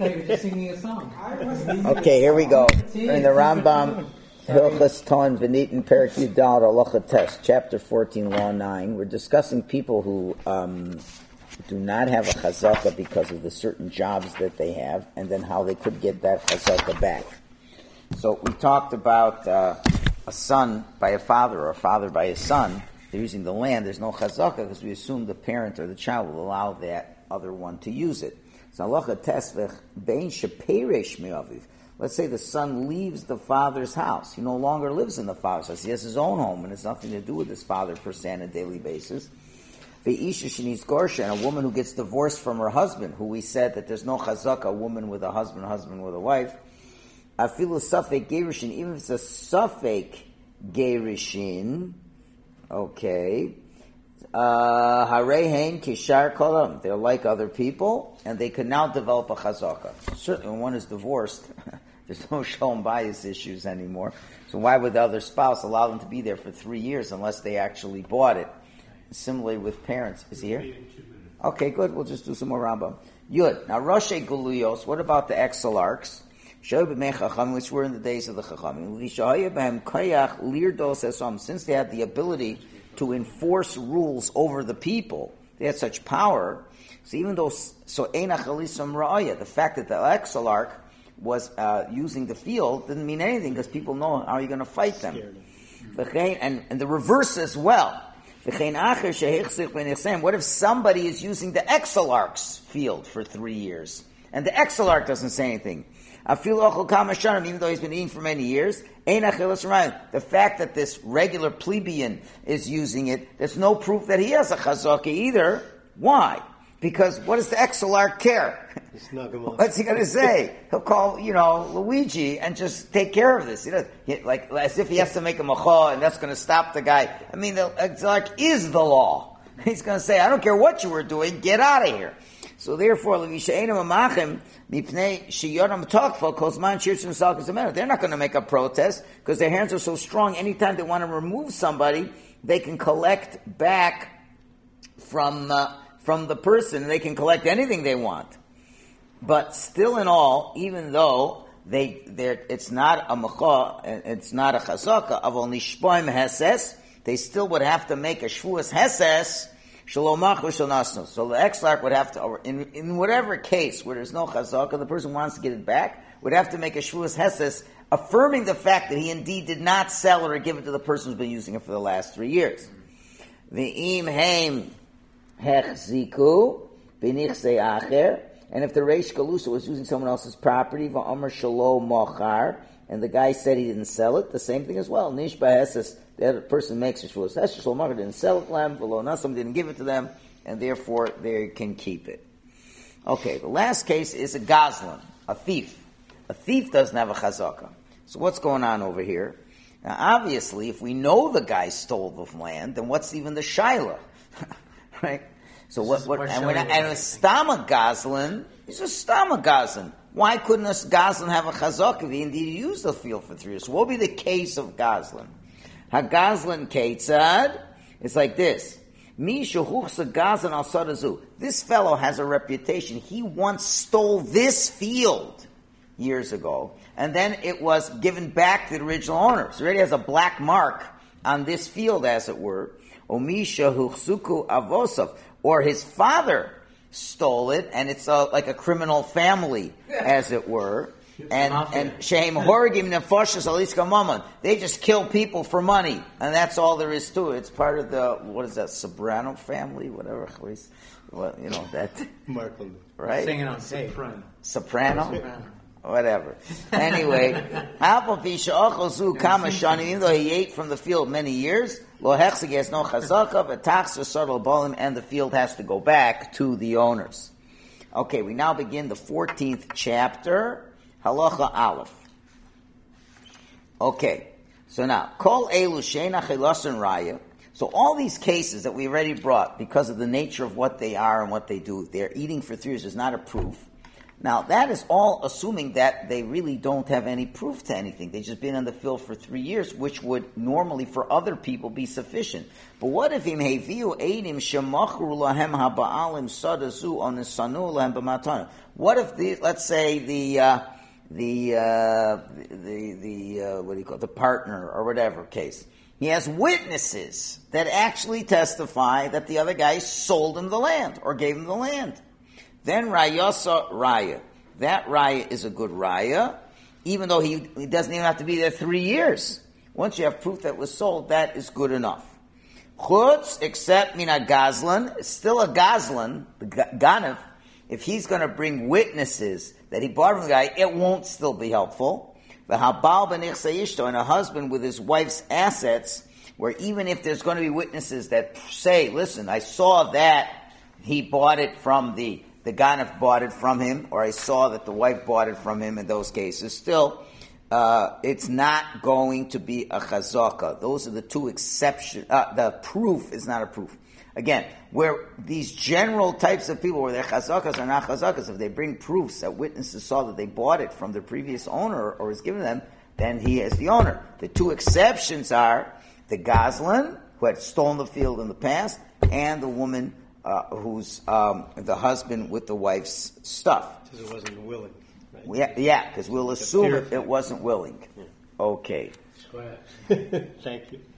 thought you were just singing a song. Okay, here we go. In the Rambam, Hilchas Ton V'Nitin Perek Yud Daled Halacha Tes, chapter 14, law 9. We're discussing people who do not have a chazaka because of the certain jobs that they have, and then how they could get that chazaka back. So we talked about a son by a father or a father by a son. They're using the land. There's no chazaka because we assume the parent or the child will allow that other one to use it. So halacha tesvech bein sheperesh me'aviv. Let's say the son leaves the father's house. He no longer lives in the father's house. He has his own home, and it's nothing to do with his father per se on a daily basis. Ve'isha shenis gorsha, and a woman who gets divorced from her husband, who we said that there's no chazaka, a woman with a husband with a wife. Afilu safek gerishin, even if it's a safek gerishin, okay. Harehein kishar kolam. They're like other people, and they can now develop a chazaka. Certainly, when one is divorced, there's no shalom bias issues anymore. So why would the other spouse allow them to be there for 3 years unless they actually bought it? Similarly with parents. Is he here? Okay, good. We'll just do some more Rambam. Yud. Now, Roshei Guluyos. What about the exilarchs? Which were in the days of the Chachamim. Since they had the ability to enforce rules over the people, they had such power. So even though the fact that the exilarch was using the field didn't mean anything because people know how you're going to fight them. And the reverse as well. What if somebody is using the exilarch's field for 3 years and the exilarch doesn't say anything? Even though he's been eating for many years, the fact that this regular plebeian is using it, there's no proof that he has a chazaka either. Why? Because what does the exilarch care? What's he going to say? He'll call, Luigi and just take care of this. Like as if he has to make a macha and that's going to stop the guy. I mean, the exilarch is the law. He's going to say, I don't care what you were doing, get out of here. So therefore, they're not going to make a protest because their hands are so strong. Anytime they want to remove somebody, they can collect back from the person. They can collect anything they want. But still in all, even though it's not a macha, it's not a chazaka, avol nishpoim heses, they still would have to make a shvuas heses. So the exilarch would have to, in whatever case where there's no chazaka, the person wants to get it back, would have to make a shvuas heses, affirming the fact that he indeed did not sell it or give it to the person who's been using it for the last 3 years. V'im heim hechziku b'nichsei acher, and if the reish galusa was using someone else's property, v'amar shalo mochar, and the guy said he didn't sell it, the same thing as well. Nishba heses, the other person makes a shvuas heses, shalo mochar didn't sell it to them, v'lo nasam didn't give it to them, and therefore they can keep it. Okay, the last case is a gazlan, a thief. A thief doesn't have a chazaka. So what's going on over here? Now obviously, if we know the guy stole the land, then what's even the shaila? Right? So what and a stama gazlan is a stama gazlan. Why couldn't a gazlan have a chazaka if he indeed used the field for 3 years? So what would be the case of gazlan? Ha-gazlan keitzad is like this. Mi shehuchsa gazlan al sadazu. This fellow has a reputation. He once stole this field years ago, and then it was given back to the original owner. So he already has a black mark on this field, as it were. Omi shehuchsuku avosav. Or his father stole it, and it's like a criminal family, as it were. And shehem horigim nefoshes aliska mammon. They just kill people for money, and that's all there is to it. It's part of the Soprano family, whatever. That. Right? Singing on tape. Soprano. Whatever. Anyway, even though he ate from the field many years, lo hechzig has no chazaka, but taxer sodal bolim, and the field has to go back to the owners. Okay, we now begin the 14th chapter, halacha aleph. Okay, so now, kol elu sheina chilasan raya. So all these cases that we already brought, because of the nature of what they are and what they do, they're eating for 3 years, is not a proof. Now, that is all assuming that they really don't have any proof to anything. They've just been in the field for 3 years, which would normally for other people be sufficient. But what if what if let's say the what do you call it, the partner or whatever case, he has witnesses that actually testify that the other guy sold him the land or gave him the land. Then rayasa raya. That raya is a good raya, even though he doesn't even have to be there 3 years. Once you have proof that it was sold, that is good enough. Chutz, except mina gazlan, it's still a gazlan, the ganef. If he's going to bring witnesses that he bought from the guy, it won't still be helpful. The habal b'nichsei ishto, and a husband with his wife's assets, where even if there's going to be witnesses that say, listen, I saw that he bought it from the ganef bought it from him, or I saw that the wife bought it from him in those cases, still, it's not going to be a chazaka. Those are the two exceptions. The proof is not a proof. Again, where these general types of people, where they're chazakas or not chazakas, if they bring proofs that witnesses saw that they bought it from the previous owner or was given them, then he is the owner. The two exceptions are the gazlan, who had stolen the field in the past, and the woman who's the husband with the wife's stuff. Because it wasn't willing. Right? Yeah, because we'll assume it wasn't willing. Yeah. Okay. Thank you.